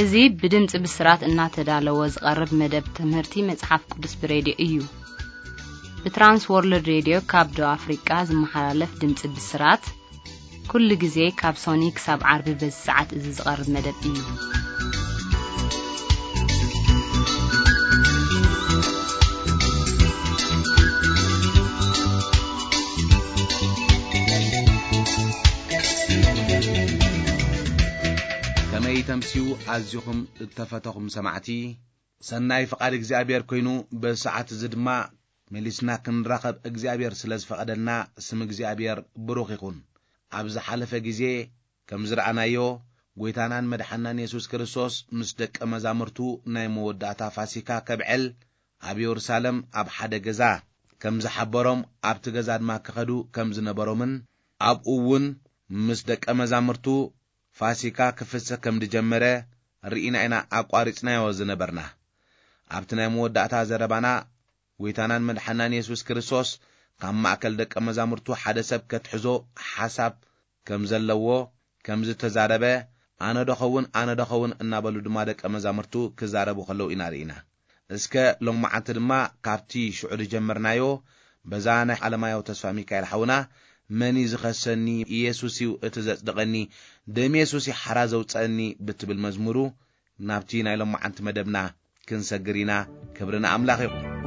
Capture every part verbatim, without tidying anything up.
أزي بدمت بسرات إنها تدالوز قرب مدب تمهرتي مصحف قدس براديو إيو بترانس وورلد راديو كابدو أفريقيا زمحلف دمت بسرات كل جزء كاب سونيك ساب عربي بالساعات إزز قرب مدب إيو تمسيو عزيكم اتفتقم سمعتي سناي فقاد اغزابير كوينو بساعات زدما مليسنا كنراقب اغزابير سلاز فقدنا سم اغزابير بروخ يكون ابز حلفه غزي كم زرعنايو غويتانان مدحنان يسوع كريستوس مسدق مزامرتو ناي موداتا فاسيكا كبعل اب يروسالم اب حدا غزا كم زحبروم اب تغزاد ما كخدو كم زنبرومن اب اون مسدق مزامرتو فاسيكا كفسه كم دجمره رئينا انا اقوارصنا يوزنبرنا ابتنا موداتا زربانا ويتانان مدحنان يسوع كريستوس كم ماكل دق مزامرتو حدا سب كتحزو حساب كم زلوو كم زتزاربه انا دخون انا دخون انابلو دما دق مزامرتو كزاربو خلو انا رئينا اسكه لو معت دما كابتي شعور جمرنايو بزانه علمايو تسفا ميكائيل حونا مني زخسني يسوسيو اتزصدقني دم يسوسي حرازو صني بتبل مزمورو نابتي نايلو معنت مدبنا كنسغرينا كبرنا املاخ يقول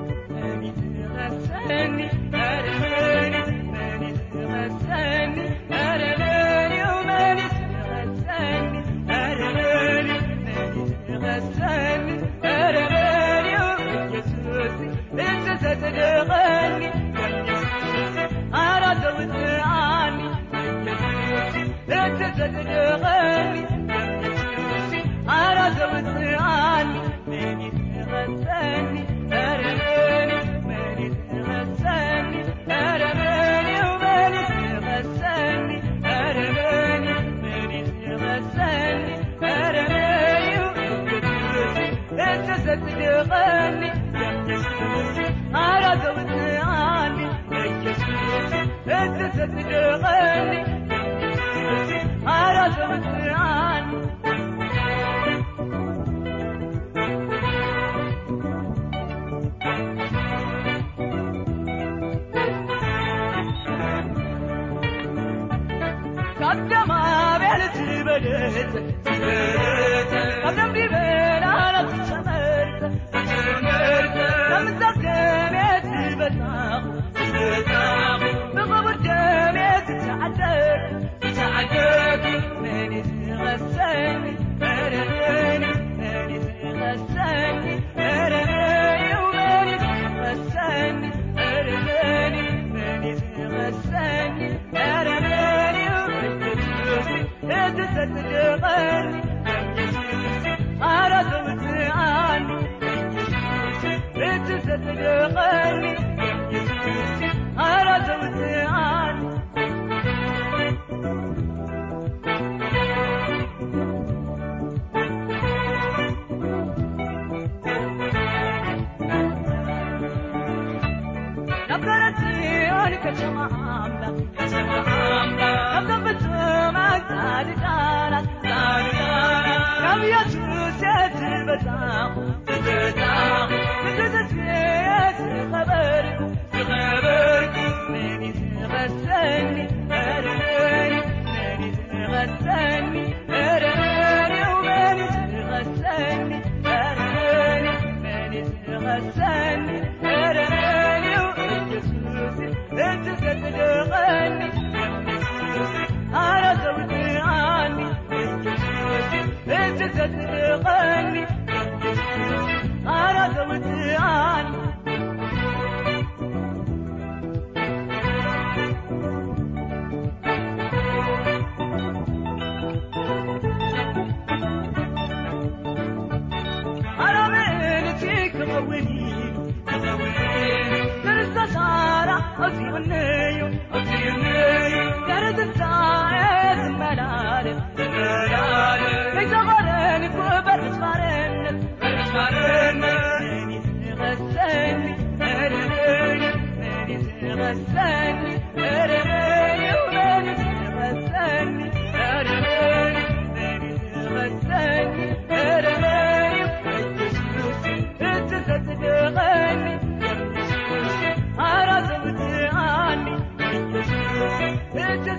كتما عاملة كتما عاملة كتما بتما قاعد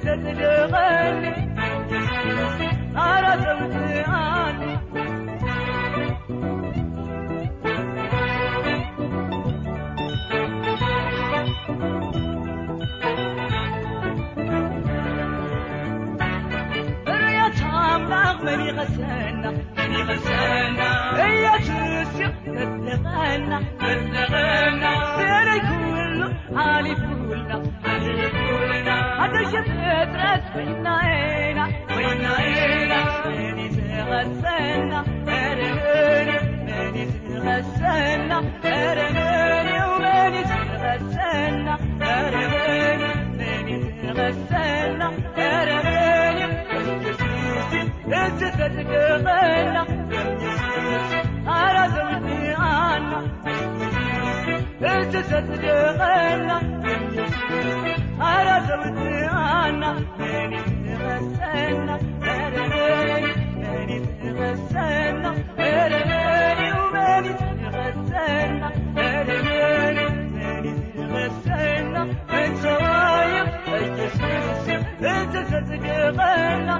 تتدغني عرضت عني ريت عملاق مني غسانا مني غسانا هي تسيق تتغنى تتغنى سيري كله حالي كله حالي كله هذا شفت راس بينا هنا بينا هنا مني تغسانا ارمني مني تغسانا ارمني ومني تغسانا ارمني مني تغسانا ارمني انت تتغنى عرضني عنك انت تتغنى عرضني عنك مني تغسلنا ارماني مني تغسلنا ارماني ومني تغسلنا ارماني مني تغسلنا انت وايق الجسوس انت تتغنى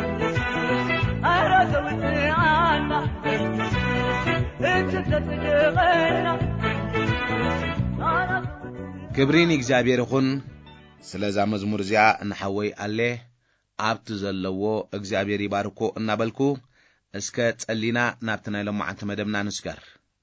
عرضني عنك انت تتغنى كبرين እግዚአብሔር ይኹን ስለዛ መዝሙር እዚኣ እንሐወይ አለ ኣብቲ ዘለዎ እግዚአብሔር ይባርኮ እናበልኩ እስከ ጸሊና ናብተና ለማዓንተ መደብና ንስገር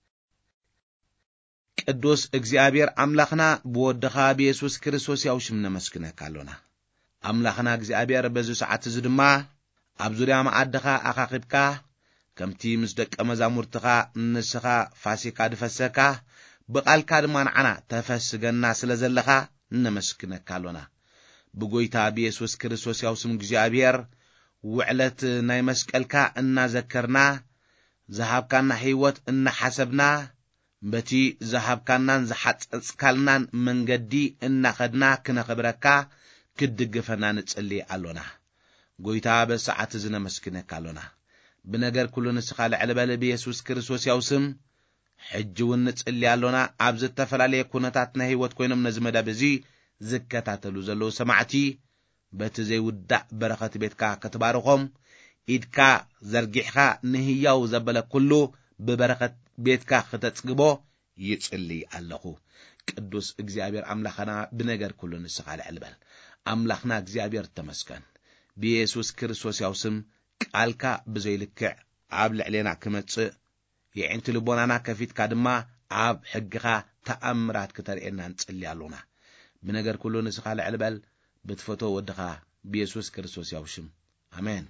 ቅዱስ እግዚአብሔር አምላኽና በወደኻ በኢየሱስ ክርስቶስ ያውሽም ነመስክነካ አለና አምላኽና እግዚአብሔር በዚ ሰዓት እዚ ድማ ኣብ ዙርያ ማዓድኻ ኣኻኺብካ ከምቲ ምስ ደቀ መዛሙርትኻ ንስኻ ፋሲካ ድፈሰካ በቃልካ ድማ ንዓና ተፈስገና ስለዘለኻ ነመስክነካ አለና በጎይታ በኢየሱስ ክርስቶስ ያውስም እግዚአብሔር ውዕለት ናይ መስቀልካ እናዘከርና ዘሃብካና ህይወት እናሐሰብና በቲ ዘሃብካናን ዘሐጸጽካልናን መንገዲ እናኸድና ክነኽብረካ ክድግፈና ንጽልይ አለና ጎይታ በሰዓት እዚ ነመስክነካ አለና بنجر كل نسخة لعلبة بيسوس كريستوس يوسم حجون نصلي علونا عبز التفلالي كونتاتنا هي وتكون من زمدا بزي زكاتاتلو زلو سمعتي بتزي ودع بركة بيتكا كتبارهم إدكا زرجحها نهياو زبلا كله ببركة بيتكا ختتصقبو يتصلي الله قدوس እግዚአብሔር አምላኽና بنجر كل نسخة لعلبة አምላኽና እግዚአብሔር ተመስገን بيسوس كريستوس يوسم ቃልካ بزيلكع عاب لعلينا كمتص يعنت لبونانا كفيت كادما عاب حقها تأمرات كترئنا نصلي علونا بنجر كله نسخة لعلبل بتفتو ودخا بيسوس كريستوس يوشم آمين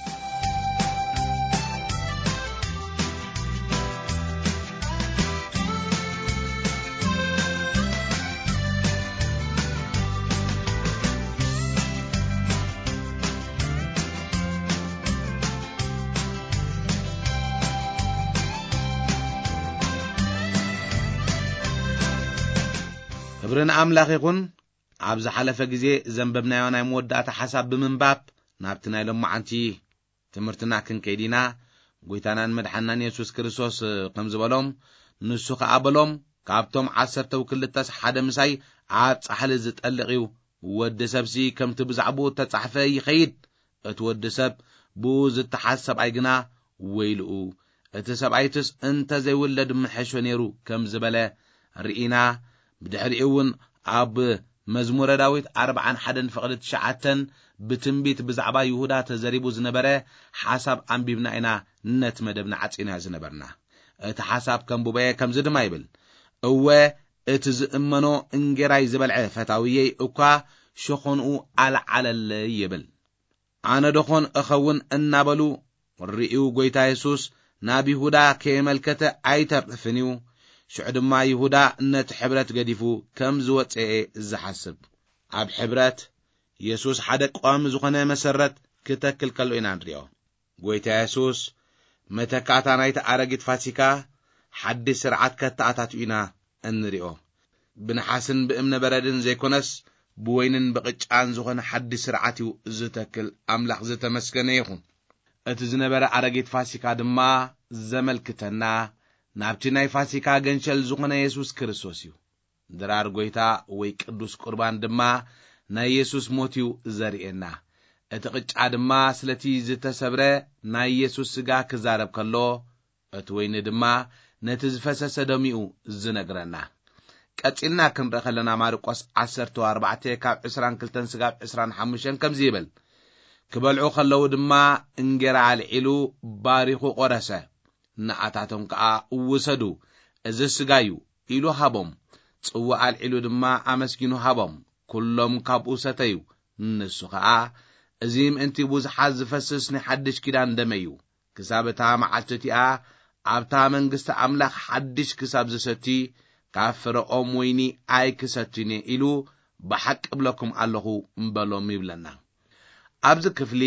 كبرنا أملاك يكون عبز حلفة جزء زنبنا يونا يمودات حسب بمنباب نابتنا لما عنتي تمرتنا كن كيدينا قويتانا مدحنان يسوس كريستوس قمز بلوم نسوخ أبلوم كابتوم عسرتو كل التاس حدا مساي عاد صحل زت ألغيو ود سبسي كم تبزعبو تتصحفه يخيد اتود سب بوز التحسب أيقنا ويلقو اتسب عيتس انت زي ولد محشو نيرو كم زبلا رئينا بدحرئون عب مزمور داويت أربعا حدن فقدت شعاتن بتنبيت بزعبا يهودا تزريبو زنبره حسب عن بيبنائنا نت مدبنا عطينا زنبرنا اتحسب كم بوبايا كم زد ما يبل اوه اتزئمنو انجراي زبلع فتاويي اوكا شخونو على على اللي يبل انا دخون اخون النابلو الرئيو قويتا يسوس نابي هودا كيملكته عيتر فنيو شعد ما يهودا نت حبرت قديفو كم زوت ايه زحسب عب حبرت يسوس حدق قام زخنا مسرت كتكل كلو إنان ريو قويتا يسوس متكاتا نايت عرقت فاسيكا حد سرعات كتاعتاتو إنا ان ريو بنحاسن بأمن بردن زيكونس بوينن بقجان زخنا حد سرعاتيو زتكل أملاح زتمسكن يخون اتزنبر عرقت فاسيكا دما زمل كتنا نابتي ناي فاسيكا جنشل زخنا يسوس كريستوسيو درار قويتا وي قدوس قربان دما ናይ ኢየሱስ ሞቲው ዘርኤና እቲ ቅጫ ድማ ስለቲ ዝተሰብረ ናይ ኢየሱስ ስጋ ክዛረብ ከሎ እቲ ወይኒ ድማ ነቲ ዝፈሰሰ ደሚኡ ዝነግረና ቀፂልና ክንርኢ ከለና ማርቆስ ዓሰርተ ኣርባዕተ ካብ عشرين وكلتين ስጋብ عشرين وخمسة ከምዚ ይብል ክበልዑ ከለው ድማ እንጀራ አልዒሉ ባሪኹ ቆረሰ ንኣታቶም ከዓ ውሰዱ እዚ ስጋዩ ኢሉ ሃቦም ጽዋ አልዒሉ ድማ አመስጊኑ ሃቦም ኩሎም ካብኡ ሰተዩ ንሱ ከዓ እዚ ምእንቲ ብዙሓት ዝፈስስ ንሓድሽ ኪዳን ደመዩ ክሳበታ መዓልቲኣ ኣብታ መንግስቲ ኣምላኽ ሓድሽ ክሳብ ዝሰቲ ካፍረኦም ወይኒ ኣይ ክሰትኒ ኢሉ ብሓቅ ብለኩም ኣለኹ እምበሎም ይብለና ኣብዚ ክፍሊ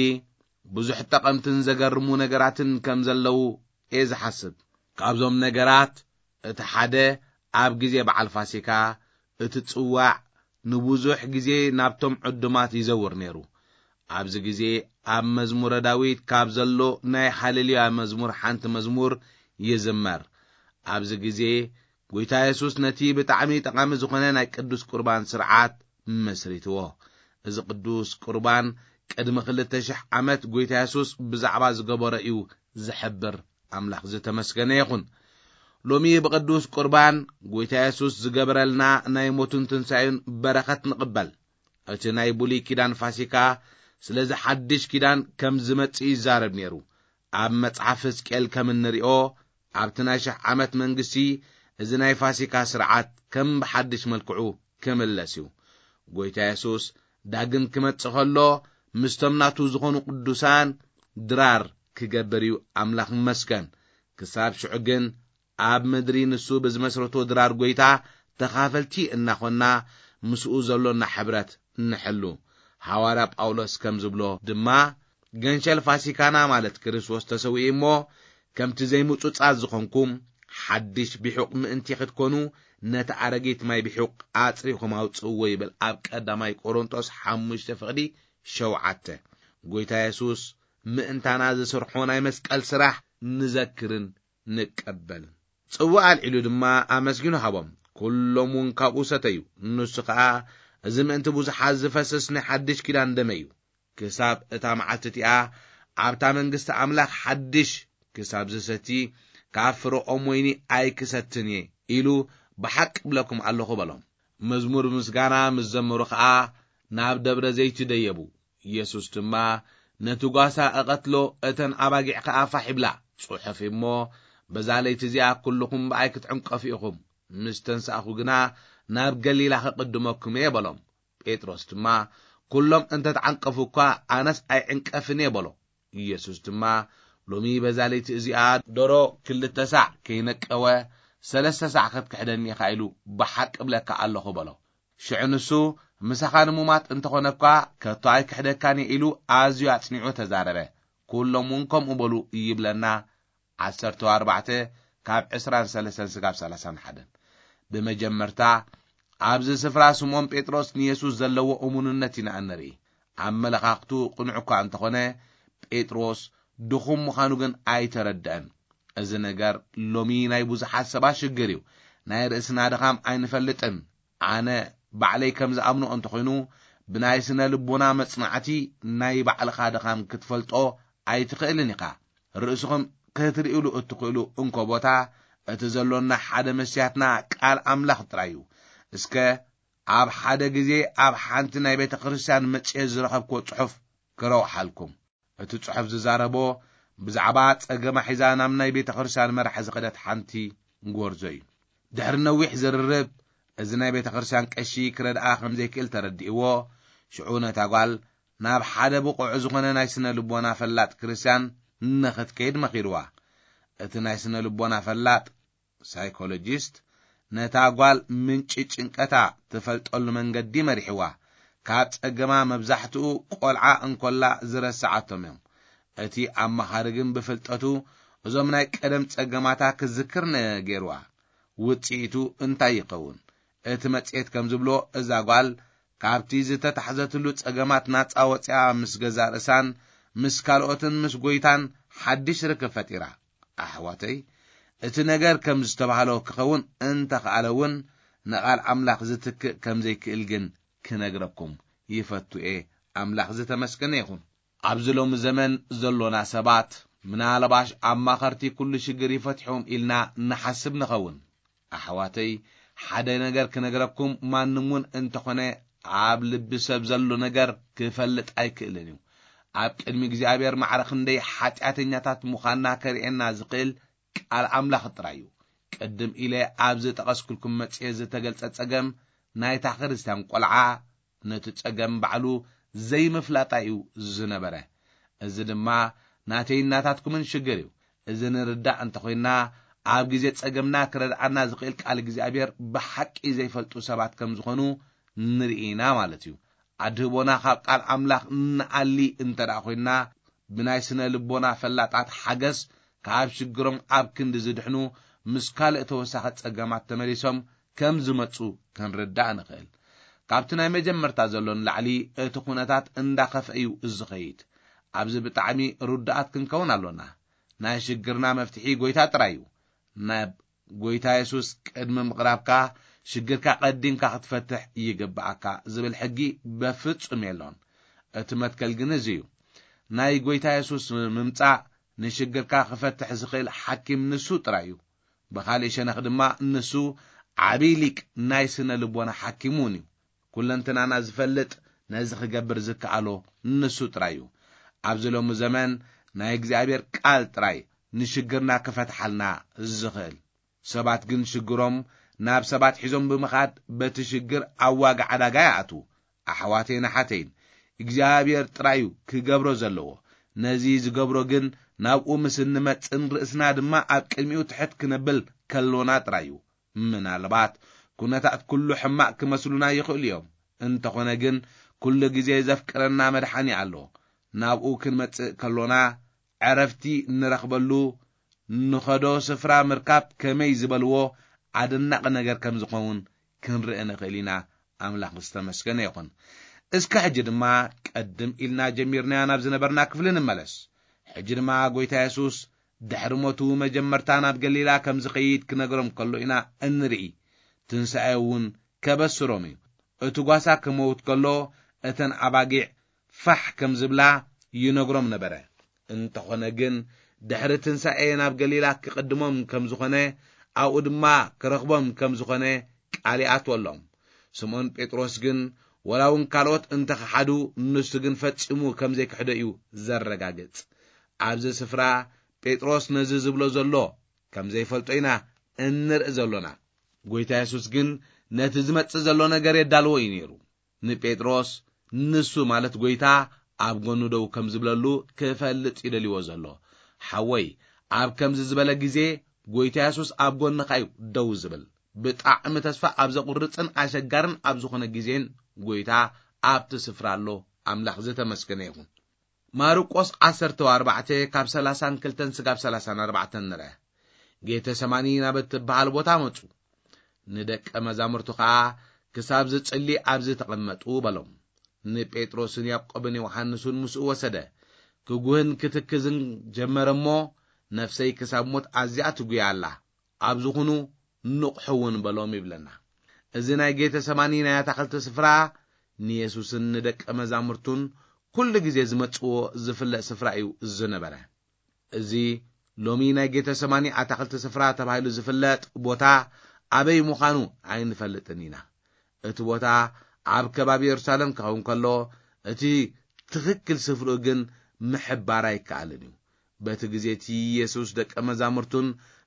ብዙሕ ጠቐምትን ዘገርሙ ነገራትን ከም ዘለው እዝሓስብ ካብዞም ነገራት እቲ ሓደ ኣብ ግዜ በዓል ፋሲካ እቲ ጽዋዕ ንብዙሕ ግዜ ናብቶም ዕዱማት ይዘውር ነይሩ ኣብዚ ግዜ ኣብ መዝሙረ ዳዊት ካብ ዘሎ ናይ ሃሌሉያ መዝሙር ሓንቲ መዝሙር ይዝመር ኣብዚ ግዜ ጎይታ ኢየሱስ ነቲ ብጣዕሚ ጠቃሚ ዝኾነ ናይ ቅዱስ ቁርባን ስርዓት መስሪትዎ እዚ ቅዱስ ቁርባን ቅድሚ ክልተ ሽሕ ዓመት ጎይታ ኢየሱስ ብዛዕባ ዝገበረ እዩ ዝሕብር ኣምላኽ ዝተመስገነ ይኹን ሎሚ ብቅዱስ ቁርባን ጎይታ ኢየሱስ ዝገበረልና ናይ ሞቱን ትንሳኤን በረኸት ንቅበል እቲ ናይ ብሉይ ኪዳን ፋሲካ ስለዚ ሓድሽ ኪዳን ከም ዝመጽእ ይዛረብ ነይሩ ኣብ መጽሓፍ ሕዝቅኤል ከም እንሪኦ ኣብቲ ናይ ሽሕ ዓመት መንግስቲ እዚ ናይ ፋሲካ ስርዓት ከም ብሓድሽ መልክዑ ክምለስ እዩ ጎይታ ኢየሱስ ዳግም ክመጽእ ከሎ ምስቶም ናቱ ዝኾኑ ቅዱሳን ድራር ክገብር እዩ ኣምላኽ መስገን ክሳብ ሽዑ ግን ኣብ ምድሪ ንሱ ብዝመስረቶ ድራር ጎይታ ተኻፈልቲ እናኾና ምስኡ ዘሎና ሕብረት እንሕሉ ሐዋርያ ጳውሎስ ከም ዝብሎ ድማ ገንሸል ፋሲካና ማለት ክርስቶስ ተሰውኢ እሞ ከምቲ ዘይምጹጻት ዝኾንኩም ሓድሽ ቢሑቅ ምእንቲ ክትኮኑ ነቲ ኣረጊት ማይ ቢሑቅ ኣጽሪኹም ኣውጽእዎ ይብል ኣብ ቀዳማይ ቆሮንቶስ ሓሙሽተ ፍቕዲ ሸውዓተ ጎይታ ኢየሱስ ምእንታና ዝሰርሖ ናይ መስቀል ስራሕ ንዘክርን ንቀበል ጽዋዕ አልዒሉ ድማ ኣመስጊኑ ሃቦም ኩሎም እውን ካብኡ ሰተዩ ንሱ ከዓ እዚ ምእንቲ ብዙሓት ዝፈስስ ናይ ሓድሽ ኪዳን ደመዩ ክሳብ እታ መዓልቲኣ ኣብታ መንግስቲ ኣምላኽ ሓድሽ ክሳብ ዝሰቲ ካፍረኦም ወይኒ ኣይ ክሰትኒ ኢሉ ብሓቅ ብለኩም ኣለኹ በሎም መዝሙር ምስጋና ምስ ዘመሩ ከዓ ናብ ደብረ ዘይት ደየቡ ኢየሱስ ድማ ነቲ ጓሳ ኣቐትሎ እተን ኣባጊዕ ከዓ ፋሒብላ ጽሑፍ እሞ በዛለይቲ እዚኣ ኩልኩም ብኣይ ክትዕንቀፉ ኢኹም ምስ ተንሳእኹ ግና ናብ ገሊላ ክቅድመኩም እየ በሎም ጴጥሮስ ድማ ኩሎም እንተተዓንቀፉ እኳ ኣነስ ኣይዕንቀፍን እየ በሎ ኢየሱስ ድማ ሎሚ በዛለይቲ እዚኣ ዶሮ ክልተ ሳዕ ከይነቀወ ሰለስተ ሳዕ ክትክሕደኒ ኢኻ ኢሉ ብሓቅ ብለካ ኣለኹ በሎ ሽዑ ንሱ ምሳኻን ሙማት እንተኾነኳ ከቶ ኣይክሕደካኒ ኢሉ ኣዝዩ ኣጽኒዑ ተዛረበ ኩሎም እውን ከምኡ በሉ ይብለና ዓሰርተ ኣርባዕተ ካብ عشرين وثلاثة ስጋብ ሰላሳ ሓደ በመጀመርታ ኣብዚ ስፍራ ስምዖን ጴጥሮስ ንኢየሱስ ዘለዎ እሙንነት ኢና እንርኢ ኣብ መለኻኽቱ ቁኑዕኳ እንተኾነ ጴጥሮስ ድኹም ምዃኑ ግን ኣይተረድአን እዚ ነገር ሎሚ ናይ ብዙሓት ሰባት ሽግር እዩ ናይ ርእስና ድኻም ኣይንፈልጥን ኣነ ባዕለይ ከም ዝኣምኖ እንተኾይኑ ብናይ ስነ ልቦና መጽናዕቲ ናይ ባዕልኻ ድኻም ክትፈልጦ ኣይትኽእልን ኢኻ ርእስኹም ክትርእሉ እትኽእሉ እንኮ ቦታ እቲ ዘሎና ሓደ መስያትና ቃል ኣምላኽ ጥራዩ እስከ ኣብ ሓደ ግዜ ኣብ ሓንቲ ናይ ቤተ ክርስቲያን መጽሔት ዝረኸብኮ ጽሑፍ ክረውሓልኩም እቲ ጽሑፍ ዝዛረቦ ብዛዕባ ጸገማ ሒዛ ናብ ናይ ቤተ ክርስቲያን መራሒ ዝኸደት ሓንቲ ጎርዞ እዩ ድሕሪ ነዊሕ ዝርርብ እዚ ናይ ቤተ ክርስቲያን ቀሺ ክረድኣ ከም ዘይክእል ተረዲእዎ ሽዑ ነታ ጓል ናብ ሓደ ብቑዕ ዝኾነ ናይ ስነ ልቦና ፈላጥ ክርስቲያን ንኽትከይድ መኺርዋ እቲ ናይ ስነ ልቦና ፈላጥ ሳይኮሎጂስት ነታ ጓል ምንጭ ጭንቀታ ትፈልጠሉ መንገዲ መሪሕዋ ካብ ጸገማ መብዛሕትኡ ቆልዓ እንኮላ ዝረስዓቶም እዮም እቲ ኣመኻርግን ብፍልጠቱ እዞም ናይ ቀደም ጸገማታ ክዝክር ነጌርዋ ውጽኢቱ እንታይ ይኸውን እቲ መጽሔት ከም ዝብሎ እዛ ጓል ካብቲ ዝተታሕዘትሉ ጸገማት ናጻ ወፂኣ ምስ ገዛ ርእሳን ምስ ካልኦትን ምስ ጎይታን ሓድሽ ርክብ ፈጢራ ኣሕዋተይ እቲ ነገር ከም ዝተባህሎ ክኸውን እንተኸኣለውን ንቓል ኣምላኽ ዝትክእ ከም ዘይክእል ግን ክነግረኩም ይፈቱኤ ኣምላኽ ዝተመስገነ ይኹን ኣብዝሎም ዘመን ዘሎና ሰባት ምናልባሽ ኣብ ማኸርቲ ኩሉ ሽግር ይፈትሖም ኢልና ንሓስብ ንኸውን ኣሕዋተይ ሓደ ነገር ክነግረኩም ማንሙን እንተኾነ ኣብ ልቢ ሰብ ዘሎ ነገር ክፈልጥ ኣይክእልን እዩ ኣብ ቅድሚ እግዚአብሔር ማዕረኽ እንደይ ሓጢአተኛታት ሙኻና ከሪኤና ዝኽእል ቃል ኣምላኽ ጥራዩ ቅድም ኢለ ኣብ ዝጠቐስኩልኩም መጽሔት ዝተገልጸ ጸገም ናይታ ክርስቲያን ቆልዓ ነቲ ጸገም ባዕሉ ዘይምፍላጣ እዩ ዝነበረ እዚ ድማ ናተይ እናታትኩምን ሽግር እዩ እዚ ንርዳእ እንተኾይና ኣብ ግዜ ጸገምና ክረድኣና ዝኽእል ቃል እግዚአብሔር ብሓቂ ዘይፈልጡ ሰባት ከም ዝኾኑ ንርኢና ማለት እዩ ኣድህቦና ካብ ቃል ኣምላኽ ንኣሊ እንተዳ ኮይና ብናይ ስነ ልቦና ፈላጣት ሓገስ ካብ ሽግሮም ኣብ ክንዲ ዝድሕኑ ምስ ካልእ ተወሳኺ ጸገማት ተመሊሶም ከም ዝመጹ ክንርዳእ ንኽእል ካብቲ ናይ መጀመርታ ዘሎን ላዕሊ እቲ ኩነታት እንዳኸፍአ እዩ ዝኸይድ ኣብዚ ብጣዕሚ ሩዳኣት ክንከውን ኣሎና ናይ ሽግርና መፍትሒ ጎይታ ጥራይ እዩ ናብ ጎይታ ኢየሱስ ቅድሚ ምቕራብካ ሽግርካ ቀዲምካ ክትፈትሕ ይግባኣካ ዝብል ሕጊ በፍጹም የሎን እቲ መትከል ግን እዚ እዩ ናይ ጎይታ ኢየሱስ ምምጻእ ንሽግርካ ክፈትሕ ዝኽእል ሓኪም ንሱ ጥራይ እዩ ብኻልእ ሸነኽ ድማ ንሱ ዓብይ ሊቅ ናይ ስነ ልቦና ሓኪሙን እዩ ኩለንትናና ዝፈልጥ ነዚ ክገብር ዝከኣሎ ንሱ ጥራይ እዩ ኣብዚ ሎሚ ዘመን ናይ እግዚአብሔር ቃል ጥራይ ንሽግርና ክፈትሓልና ዝኽእል ሰባት ግን ሽግሮም ናብ ሰባት ሒዞም ብምኻድ በቲ ሽግር ኣዋጋ ዓዳጋ ይኣቱ ኣሕዋተይን ሓተይን እግዚአብሔር ጥራዩ ክገብሮ ዘለዎ ነዚ ዝገብሮ ግን ናብኡ ምስ እንመጽን ርእስና ድማ ኣብ ቅድሚኡ ትሕት ክነብል ከሎና ጥራዩ ምናልባት ኩነታት ኩሉ ሕማቅ ክመስሉና ይኽእሉ እዮም እንተኾነ ግን ኩሉ ግዜ ዘፍቅረና መድሓኒ ኣሎ ናብኡ ክንመጽእ ከሎና ዕረፍቲ ንረኽበሉ ንኸዶ ስፍራ ምርካብ ከመይ ዝበልዎ ኣደናቕ ነገር ከም ዝኸውን ክንርኢ ንኽእል ኢና ኣምላኽ ዝተመስገነ ይኹን እስከ ሕጂ ድማ ቀድም ኢልና ጀሚርና ናብ ዝነበርና ክፍሊ ንመለስ ሕጂ ድማ ጎይታ ኢየሱስ ድሕሪ ሞቱ መጀመርታ ናብ ገሊላ ከም ዝኸይድ ክነግሮም ከሎ ኢና እንርኢ ትንሣኤ እውን ከበስሮም እዩ እቲ ጓሳ ክመውት ከሎ እተን ኣባጊዕ ፋሕ ከም ዝብላ ይነግሮም ነበረ እንተኾነ ግን ድሕሪ ትንሣኤ ናብ ገሊላ ክቅድሞም ከም ዝኾነ ኣብኡ ድማ ክረኽቦም ከም ዝኾነ ቃል ይኣትወሎም ስምዖን ጴጥሮስ ግን ወላውን ካልኦት እንተኸሓዱ ንሱ ግን ፈጺሙ ከም ዘይክሕደ እዩ ዘረጋግጽ ኣብዚ ስፍራ ጴጥሮስ ነዚ ዝብሎ ዘሎ ከም ዘይፈልጦ ኢና እንርኢ ዘሎና ጎይታ ኢየሱስ ግን ነቲ ዝመጽእ ዘሎ ነገር የዳልዎ እዩ ነይሩ ንጴጥሮስ ንሱ ማለት ጎይታ ኣብ ጎኑ ደው ከም ዝብለሉ ክፈልጥ ይደልይዎ ዘሎ ሓወይ ኣብ ከምዚ ዝበለ ግዜ ጎይታ ኢየሱስ ኣብ ጎንኻ እዩ ደው ዝብል ብጣዕሚ ተስፋ ኣብ ዘቁርጽን ኣሸጋርን ኣብ ዝኾነ ግዜን ጎይታ ኣብቲ ስፍራ ኣሎ ኣምላኽ ዝተመስገነ ይኹን ማርቆስ ዓሰርተ ኣርባዕተ ካብ ሰላሳን ክልተን ስጋብ ሰላሳን ኣርባዕተን ንርአ ጌተ ሰማኒ ናብ እትበሃል ቦታ መጹ ንደቀ መዛሙርቱ ከዓ ክሳብ ዝጽሊ ኣብዚ ተቐመጡ በሎም ንጴጥሮስን ያዕቆብን ዮሐንስን ምስኡ ወሰደ ክጉህን ክትክዝን ጀመረ እሞ ነፍሰይ ክሳብ ሞት ኣዝያ ትጉያ ኣላ ኣብ ዝኾኑ ንቑሕውን በሎም ይብለና እዚ ናይ ጌተ ሰማኒ ናይ ኣታኽልቲ ስፍራ ንኢየሱስን ንደቀ መዛሙርቱን ኩሉ ግዜ ዝመጽዎ ዝፍለጥ ስፍራ እዩ ዝነበረ እዚ ሎሚ ናይ ጌተ ሰማኒ ኣታኽልቲ ስፍራ ተባሂሉ ዝፍለጥ ቦታ ኣበይ ምዃኑ ኣይንፈልጥን ኢና እቲ ቦታ ኣብ ከባቢ ኢየሩሳሌም ክኸውን ከሎ እቲ ትኽክል ስፍሩ ግን ምሕባር ኣይከኣልን እዩ በቲ ግዜ እቲ ኢየሱስ ደቀ መዛሙርቱን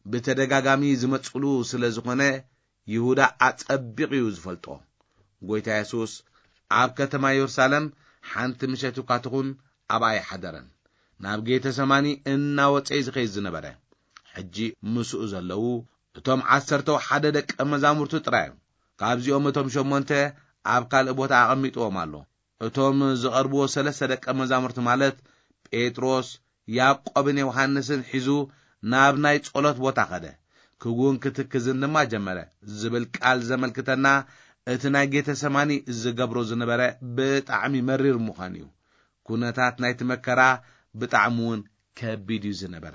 ብተደጋጋሚ ዝመጽሉ ስለ ዝኾነ ይሁዳ ኣጸቢቕ እዩ ዝፈልጦ ጎይታ ኢየሱስ ኣብ ከተማ ኢየሩሳሌም ሓንቲ ምሸቱ ካትኹን ኣብ ኣይሓደረን ናብ ጌተ ሰማኒ እናወፀ ዝኸይድ ዝነበረ ሕጂ ምስኡ ዘለዉ እቶም ዓሰርተ ሓደ ደቀ መዛሙርቱ ጥራይ ካብዚኦም እቶም ሸሞንተ ኣብ ካልእ ቦታ ኣቐሚጥዎም ኣሎ እቶም ዝቐርብዎ ሰለስተ ደቀ መዛሙርቱ ማለት ጴጥሮስ ያዕቆብን ዮሐንስን ሒዙ ናብ ናይ ጸሎት ቦታ ኸደ ክጉን ክትክዝን ድማ ጀመረ ዝብል ቃል ዘመልክተና እቲ ናይ ጌተ ሰማኒ ዝገብሮ ዝነበረ ብጣዕሚ መሪር ምዃኑ እዩ ኩነታት ናይቲ መከራ ብጣዕሚ እውን ከቢድ እዩ ዝነበረ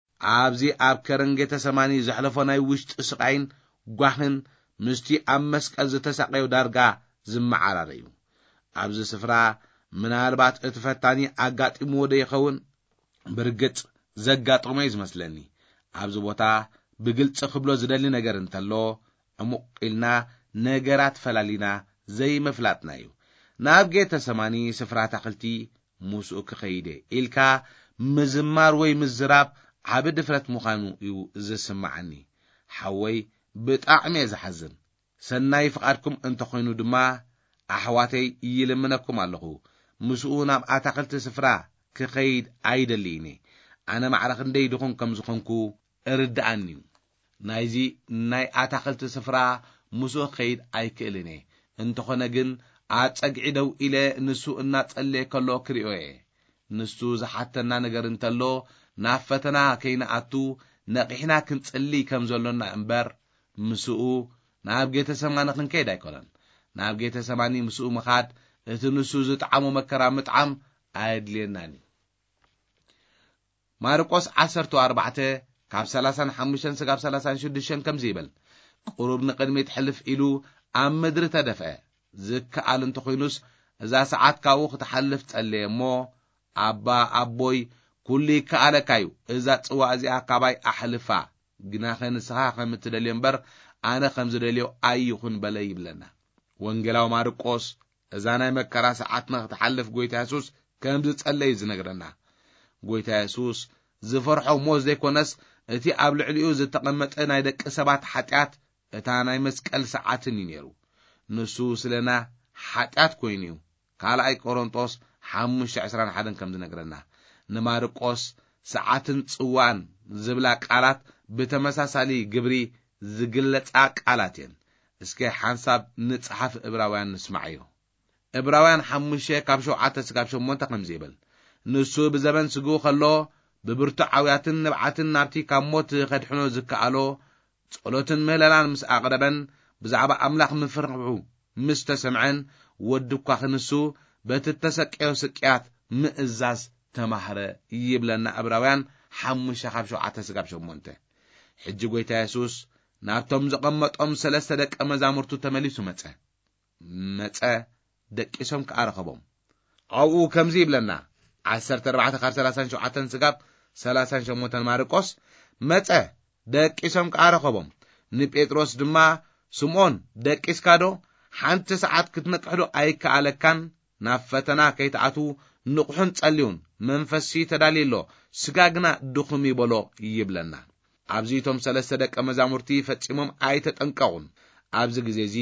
ኣብዚ ኣብ ከረን ጌተ ሰማኒ ዘሕለፎ ናይ ውሽጢ ስቃይን ጓህን ምስቲ ኣብ መስቀል ዝተሰቀዩ ዳርጋ ዝመዓራር እዩ ኣብዚ ስፍራ ምናልባት እትፈታኒ ኣጋጢሙ ወደ ይኸውን ብርግጽ ዘጋጥሞ ይመስለኒ ኣብዚ ቦታ ብግልጽ ክብሎ ዝደሊ ነገር እንተሎ ዕሙቕ ኢልና ነገራት ፈላሊና ዘይመፍላጥና እዩ ናብ ጌተ ሰማኒ ስፍራ ተኽልቲ ሙስኡ ክኸይደ ኢልካ ምዝማር ወይ ምዝራብ ዓብ ድፍረት ምዃኑ እዩ ዝስማዓኒ ሓወይ ብጣዕሚ ዝሓዝን ሰናይ ፍቓድኩም እንተኾይኑ ድማ ኣሕዋተይ ይልምነኩም ኣለኹ ምስኡ ናብ ኣታኽልቲ ስፍራ ክኸይድ ኣይደሊኒ ኣነ ማዕረኽ እንደይ ድኹም ከም ዝኾንኩ እርዳኣኒ ናይዚ ናይ ኣታኽልቲ ስፍራ ምስኡ ክኸይድ ኣይክእልኒ እንተኾነ ግን ኣጸግዒ ደው ኢለ ንሱ እናጸለየ ከሎ ክሪኦ እየ ንሱ ዝሓተና ነገር እንተሎ ናብ ፈተና ከይነኣቱ ነቂሕና ክንጽሊ ከም ዘሎና እምበር ምስኡ ናብ ጌተ ሰማኒ ክንከይድ ኣይኮነን ናብ ጌተ ሰማኒ ምስኡ ምኻድ እቲ ንሱ ዝጣዓሞ መከራ ምጥዓም ኣየድልየናኒ ማርቆስ ዓሰርተ ኣርባዕተ ካብ ሰላሳን ሓሙሽተን ስጋብ ሰላሳን ሽዱሽተን ከምዚ ይብል ቁሩብ ንቅድሚት ሕልፍ ኢሉ ኣብ ምድሪ ተደፍአ ዝከኣል እንተኾይኑስ እዛ ሰዓት ካብኡ ክትሓልፍ ጸለየ እሞ ኣባ ኣቦይ ኩሉ ይከኣለካዩ እዛ ጽዋ እዚኣ ካባይ ኣሕልፋ ግና ኸንስኻ ከም እትደልዮ እምበር ኣነ ከም ዝደልዮ ኣይኹን በለ ይብለና ወንጌላዊ ማርቆስ እዛ ናይ መከራ ሰዓትና ክትሓልፍ ጎይታ ኢየሱስ ከም ዝጸለይ ዝነግረና ጎይታ ኢየሱስ ዝፈርሖ ሞት ዘይኮነስ እቲ ኣብ ልዕሊኡ ዝተቐመጠ ናይ ደቂ ሰባት ኃጢአት እታ ናይ መስቀል ሰዓትን እዩ ነይሩ ንሱ ስለና ኃጢአት ኮይኑ እዩ ካልኣይ ቆሮንቶስ ሓሙሽተ ዕስራን ሓደ ከም ዝነግረና ንማርቆስ ሰዓትን ጽዋን ዝብላ ቃላት ብተመሳሳሊ ግብሪ ዝግለጻ ቃላት እየን እስከ ሓንሳብ ንጽሓፍ ዕብራውያን ንስማዕ እዩ ዕብራውያን ሓሙሽተ ካብ ሸውዓተ እስካብ ሸሞንተ ከምዚ ይብል ንሱ ብዘበን ስግኡ ከሎ ብብርቱዓውያትን ንብዓትን ናብቲ ካብ ሞት ኸድሕኖ ዝከኣሎ ጸሎትን ምህለላን ምስ ኣቕረበን ብዛዕባ ኣምላኽ ምፍርሑ ምስ ተሰምዐን ወድኳ ክንሱ በቲ ተሰቀዮ ስቅያት ምእዛዝ ተማህረ ይብለና ዕብራውያን ሓሙሽተ ካብ ሸውዓተ እስካብ ሸሞንተ ሕጂ ጎይታ ኢየሱስ ናብቶም ዝቐመጦም ሰለስተ ደቀ መዛሙርቱ ተመሊሱ መጸ መጸ ደቂሶም ከኣረኸቦም ኣብኡ ከምዚ ይብለና ዓሰርተ ኣርባዕተ ካብ ሰላሳን ሸውዓተን ስጋብ ሰላሳን ሸሞንተን ማርቆስ መጸ ደቂሶም ከኣረኸቦም ንጴጥሮስ ድማ ስምዖን ደቂስካዶ ሓንቲ ሰዓት ክትነቅሕዶ ኣይከኣለካን ናብ ፈተና ከይተኣቱ ንቑሕን ጸልዩን መንፈሲ ተዳልየሎ ስጋ ግና ድኹም ይበሎ ይብለና ኣብዚቶም ሰለስተ ደቀ መዛሙርቲ ፈጺሞም ኣይተጠንቀቑን ኣብዚ ግዜ እዚ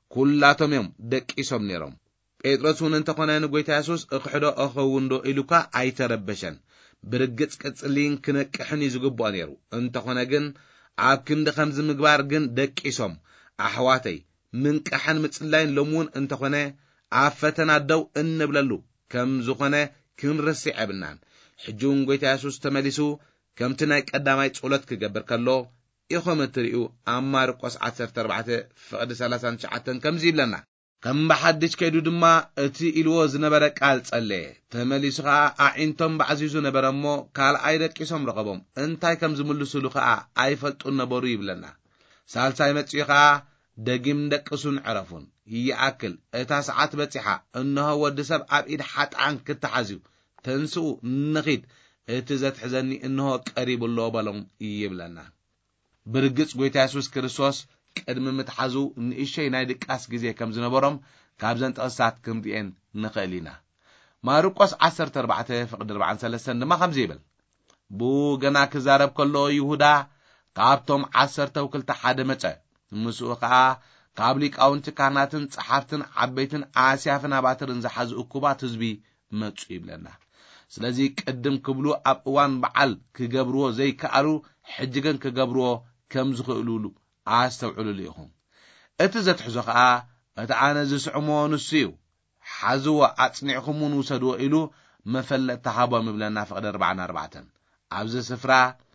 ኩላቶም እዮም ደቂሶም ነይሮም ጴጥሮስ እውን እንተኾነ ንጎይታ ኢየሱስ እኽሕዶ እኸውን ዶ ኢሉካ ኣይተረበሸን ብርግጽ ቅጽሊን ክነቅሕን ዝግብኦ ነይሩ እንተኾነ ግን ኣብ ክንዲ ከምዚ ምግባር ግን ደቂሶም ኣሕዋተይ ምንቅሕን ምጽላይን ሎሙን እንተኾነ ኣብ ፈተና ደው እንብለሉ ከም ዝኾነ ክንርስዕ የብልናን ሕጂውን ጎይታ ኢየሱስ ተመሊሱ ከምቲ ናይ ቀዳማይ ጸሎት ክገብር ከሎ ኢኹም እትርእዩ ኣብ ማርቆስ ዓሰርተ ኣርባዕተ ፍቕዲ ሰላሳን ትሽዓተን ከምዚ ይብለና ከም ብሓድሽ ከይዱ ድማ እቲ ኢልዎ ዝነበረ ቃል ጸለየ ተመሊሱ ከዓ ኣዒንቶም ባዕዚዙ ነበረ እሞ ካልኣይ ደቂሶም ረኸቦም እንታይ ከም ዝምልሱሉ ከዓ ኣይፈልጡን ነበሩ ይብለና ሳልሳይ መጽኡ ከዓ ደጊም ደቅሱን ዕረፉን ይኣክል እታ ሰዓት በጺሓ እነሆ ወዲ ሰብ ኣብ ኢድ ሓጥኣን ክትሓዝዩ ተንስኡ ንኺድ እቲ ዘትሕዘኒ እነሆ ቀሪብሎ በሎም ይብለና ብርግጽ ጎይታ ኢየሱስ ክርስቶስ ቅድሚ ምትሓዙ ንእሽተይ ናይ ድቃስ ግዜ ከም ዝነበሮም ካብዘን ጥቕሳት ክንርአን ንኽእል ኢና ማርቆስ ዓሰርተ ኣርባዕተ ፍቕዲ ኣርባዓን ሰለስተን ድማ ከምዚ ይብል ብኡ ገና ክዛረብ ከሎ ይሁዳ ካብቶም ዓሰርተ ወክልተ ሓደ መጸ ምስኡ ከዓ ካብ ሊቃውንቲ ካህናትን ጸሓፍትን ዓበይትን ኣስያፍን ኣባትርን ዝሓዙ እኩባት ህዝቢ መጹ ይብለና ስለዚ ቅድም ክብሉ ኣብ እዋን በዓል ክገብርዎ ዘይከኣሉ ሕጂ ግን ክገብርዎ ከም ዝኽእሉሉ ኣስተውዕሉሉ ኢኹም እቲ ዘትሕዞ ከዓ እቲ ኣነ ዝስዕሞ ንሱ እዩ ሓዝዎ ኣጽኒዕኹምን ውሰድዎ ኢሉ መፈለጥ ተሃቦም ይብለና ፍቕዲ ኣርባዓን ኣርባዕተን ኣብዚ ስፍራ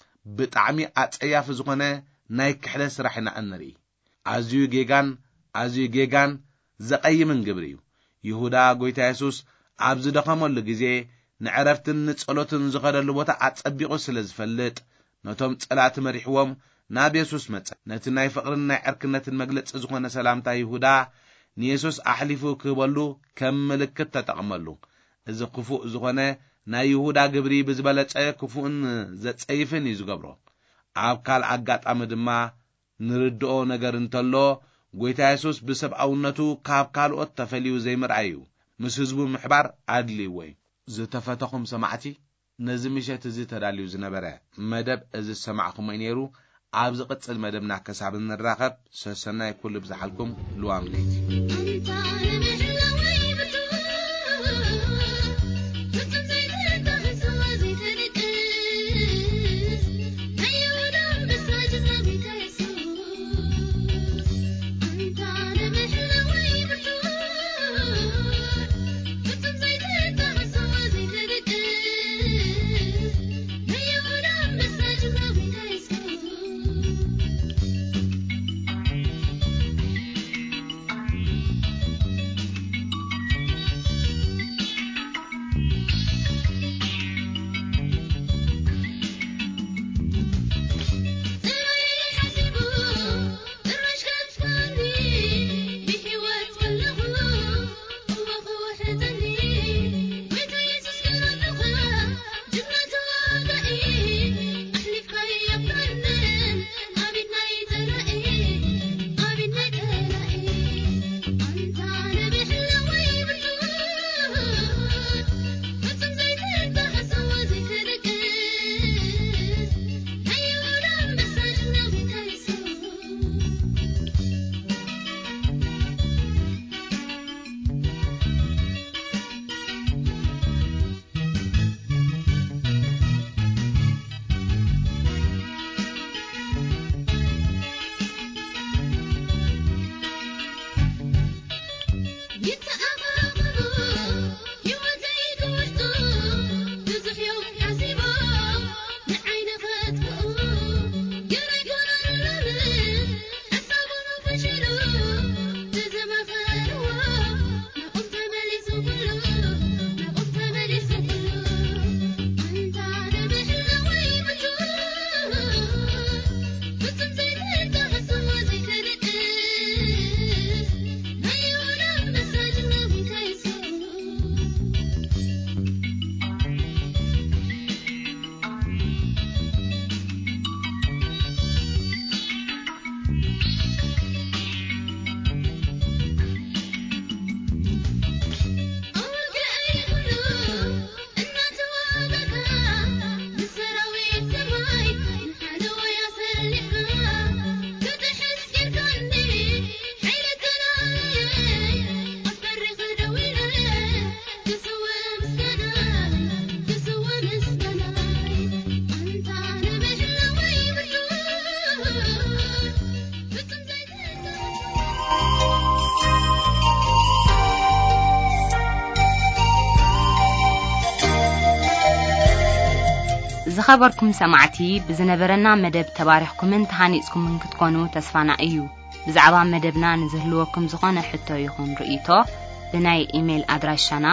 ብጣዕሚ ኣጸያፊ ዝኾነ ናይ ክሕደት ስራሕ ኢና እንርኢ ኣዝዩ ጌጋን ኣዝዩ ጌጋን ዘቐይምን ግብሪ እዩ ይሁዳ ጎይታ ኢየሱስ ኣብ ዝደኸመሉ ግዜ ንዕረፍትን ንጸሎትን ዝኸደሉ ቦታ ኣጸቢቑ ስለ ዝፈልጥ ነቶም ጸላእቲ መሪሕዎም ናብ ኢየሱስ መጸ ነቲ ናይ ፍቕርን ናይ ዕርክነትን መግለጺ ዝኾነ ሰላምታ ይሁዳ ንኢየሱስ ኣሕሊፉ ክህበሉ ከም ምልክት ተጠቕመሉ እዚ ክፉእ ዝኾነ ናይ ይሁዳ ግብሪ ብዝበለጸ ክፉእን ዘጸይፍን እዩ ዝገብሮ ኣብ ካል ኣጋጣሚ ድማ ንርድኦ ነገር እንተሎ ጐይታ ኢየሱስ ብሰብኣውነቱ ካብ ካልኦት ተፈልዩ ዘይምርኣዩ ምስ ህዝቡ ምሕባር ኣድልዩ ወይ ዝተፈተኹም ሰማዕቲ ነዚ ምሸት እዚ ተዳልዩ ዝነበረ መደብ እዚ ሰማዕኹም ነይሩ ኣብ ዝቕጽል መደብና ከሳብ እንራኸብ ሰሰናይ ኩሉ ብዝሓልኩም ልዋም ነይቲ ዝኸበርኩም ሰማዕቲ ብዝነበረና መደብ ተባሪኽኩምን ተሃኒጽኩምን ክትኮኑ ተስፋና እዩ ብዛዕባ መደብና ንዝህልወኩም ዝኾነ ሕቶ ይኹን ርእይቶ ብናይ ኢሜል ኣድራሻና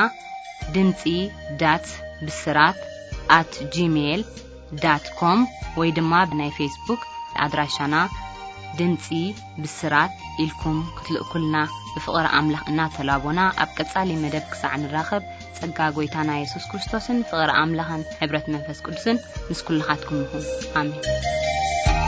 ድምጺ ዳት ብስራት ኣት ጂሜል ዳት ኮም ወይ ድማ ብናይ ፌስቡክ ኣድራሻና ድምጺ ብስራት ኢልኩም ክትልእኩልና ብፍቕሪ ኣምላኽ እናተላቦና ኣብ ቀጻሊ መደብ ክሳዕ ንራኸብ ጸጋ ጎይታና ኢየሱስ ክርስቶስን ፍቕሪ ኣምላኽን ሕብረት መንፈስ ቅዱስን ምስ ኩልኻትኩም ይኹን ኣሜን